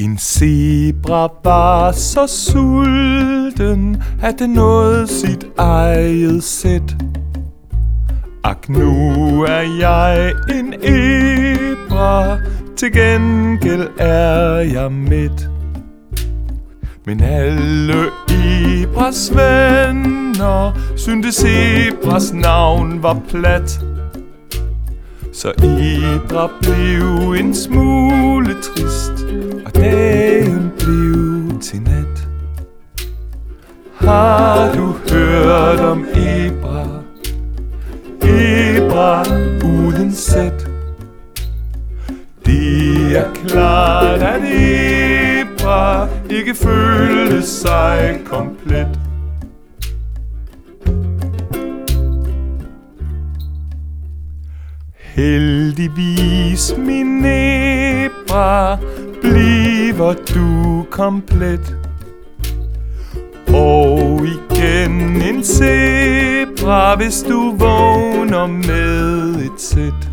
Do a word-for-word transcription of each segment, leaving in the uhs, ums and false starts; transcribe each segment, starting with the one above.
En zebra var så sulten, at den nåede sit eget sæt. Ak, nu er jeg en ebra, til gengæld er jeg mæt. Men alle ebras venner syntes zebras navn var plat. Så Ebra blev en smule trist, og dagen blev til nat. Har du hørt om Ebra? Ebra uden sæt. Det er klart, at Ebra ikke følte sig komplet. Heldigvis, min Ebra, bliver du komplet. Og igen en zebra, hvis du vågner med et sæt.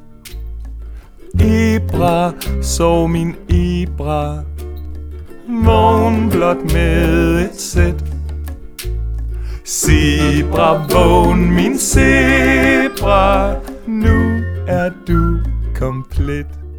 Ebra, sov min Ebra, vågn blot med et sæt. Zebra, vågn min zebra, nu er du komplet.